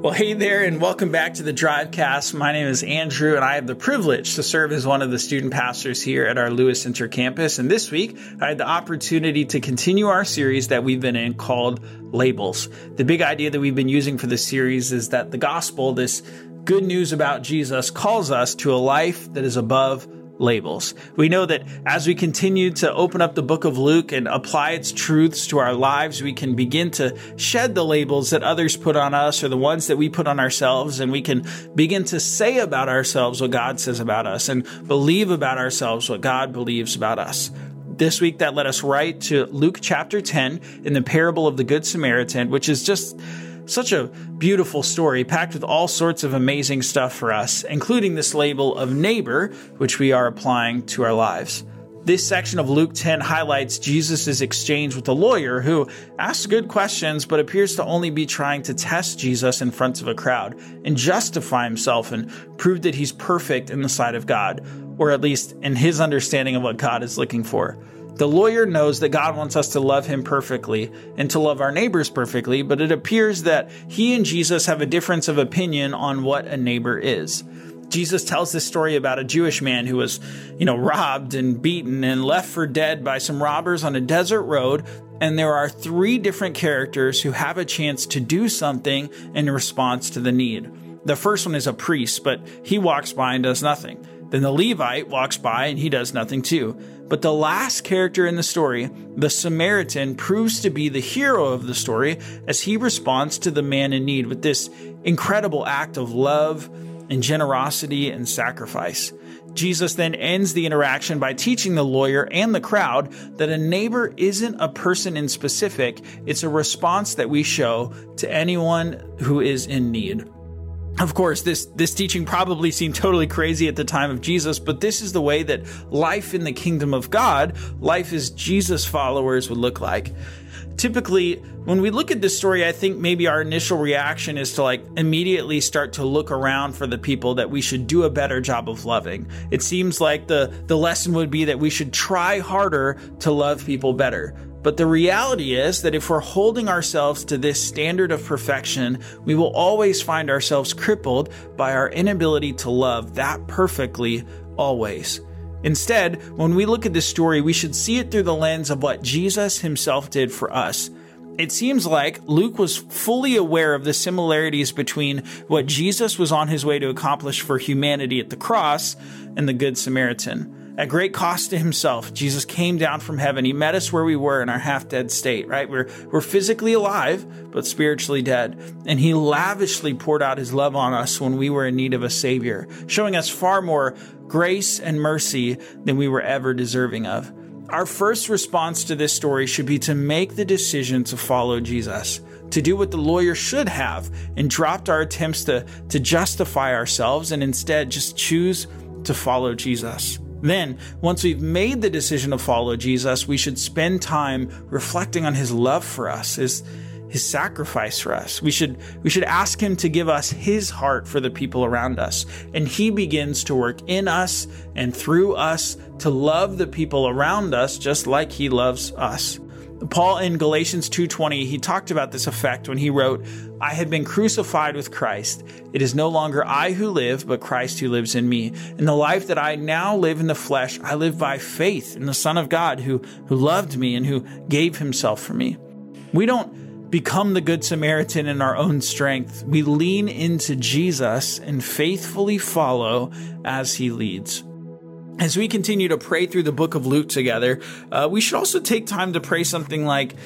Well, hey there, and welcome back to the Drivecast. My name is Andrew, and I have the privilege to serve as one of the student pastors here at our Lewis Center campus. And this week, I had the opportunity to continue our series that we've been in called Labels. The big idea that we've been using for this series is that the gospel, this good news about Jesus, calls us to a life that is above labels. We know that as we continue to open up the book of Luke and apply its truths to our lives, we can begin to shed the labels that others put on us or the ones that we put on ourselves, and we can begin to say about ourselves what God says about us and believe about ourselves what God believes about us. This week, that led us right to Luke chapter 10 in the parable of the Good Samaritan, which is just such a beautiful story packed with all sorts of amazing stuff for us, including this label of neighbor, which we are applying to our lives. This section of Luke 10 highlights Jesus' exchange with a lawyer who asks good questions but appears to only be trying to test Jesus in front of a crowd and justify himself and prove that he's perfect in the sight of God, or at least in his understanding of what God is looking for. The lawyer knows that God wants us to love him perfectly and to love our neighbors perfectly, but it appears that he and Jesus have a difference of opinion on what a neighbor is. Jesus tells this story about a Jewish man who was, robbed and beaten and left for dead by some robbers on a desert road. And there are three different characters who have a chance to do something in response to the need. The first one is a priest, but he walks by and does nothing. Then the Levite walks by and he does nothing too. But the last character in the story, the Samaritan, proves to be the hero of the story as he responds to the man in need with this incredible act of love and generosity and sacrifice. Jesus then ends the interaction by teaching the lawyer and the crowd that a neighbor isn't a person in specific, it's a response that we show to anyone who is in need. Of course, this teaching probably seemed totally crazy at the time of Jesus, but this is the way that life in the kingdom of God, life as Jesus followers, would look like. Typically, when we look at this story, I think maybe our initial reaction is to immediately start to look around for the people that we should do a better job of loving. It seems like the lesson would be that we should try harder to love people better. But the reality is that if we're holding ourselves to this standard of perfection, we will always find ourselves crippled by our inability to love that perfectly always. Instead, when we look at this story, we should see it through the lens of what Jesus himself did for us. It seems like Luke was fully aware of the similarities between what Jesus was on his way to accomplish for humanity at the cross and the Good Samaritan. At great cost to himself, Jesus came down from heaven. He met us where we were in our half-dead state, right? We're physically alive, but spiritually dead. And he lavishly poured out his love on us when we were in need of a savior, showing us far more grace and mercy than we were ever deserving of. Our first response to this story should be to make the decision to follow Jesus, to do what the lawyer should have and dropped our attempts to justify ourselves and instead just choose to follow Jesus. Then, once we've made the decision to follow Jesus, we should spend time reflecting on his love for us, his sacrifice for us. We should ask him to give us his heart for the people around us. And he begins to work in us and through us to love the people around us just like he loves us. Paul in Galatians 2:20, he talked about this effect when he wrote, "I have been crucified with Christ. It is no longer I who live, but Christ who lives in me. In the life that I now live in the flesh, I live by faith in the Son of God who loved me and who gave himself for me." We don't become the Good Samaritan in our own strength. We lean into Jesus and faithfully follow as he leads. As we continue to pray through the book of Luke together, we should also take time to pray something like,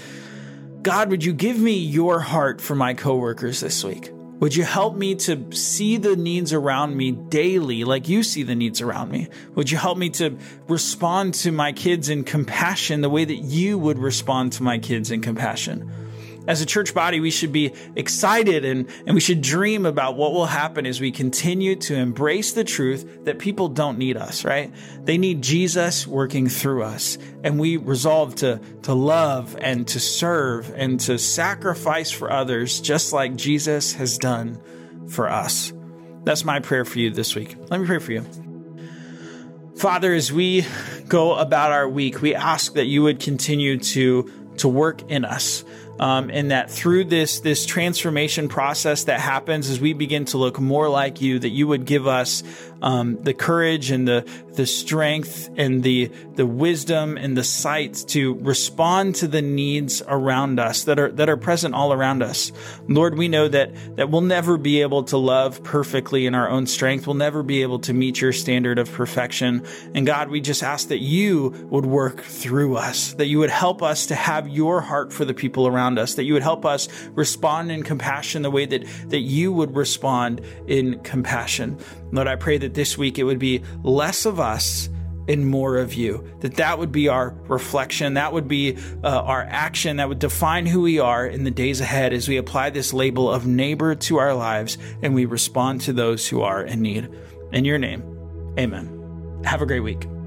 God, would you give me your heart for my coworkers this week? Would you help me to see the needs around me daily like you see the needs around me? Would you help me to respond to my kids in compassion the way that you would respond to my kids in compassion? As a church body, we should be excited and we should dream about what will happen as we continue to embrace the truth that people don't need us, right? They need Jesus working through us. And we resolve to love and to serve and to sacrifice for others just like Jesus has done for us. That's my prayer for you this week. Let me pray for you. Father, as we go about our week, we ask that you would continue to work in us. and that through this transformation process that happens as we begin to look more like you, that you would give us the courage and the strength and the wisdom and the sight to respond to the needs around us that are present all around us. Lord, we know that we'll never be able to love perfectly in our own strength. We'll never be able to meet your standard of perfection. And God, we just ask that you would work through us, that you would help us to have your heart for the people around us, that you would help us respond in compassion the way that you would respond in compassion. Lord, I pray that this week it would be less of us and more of you, that would be our reflection, that would be our action, that would define who we are in the days ahead as we apply this label of neighbor to our lives and we respond to those who are in need. In your name, amen. Have a great week.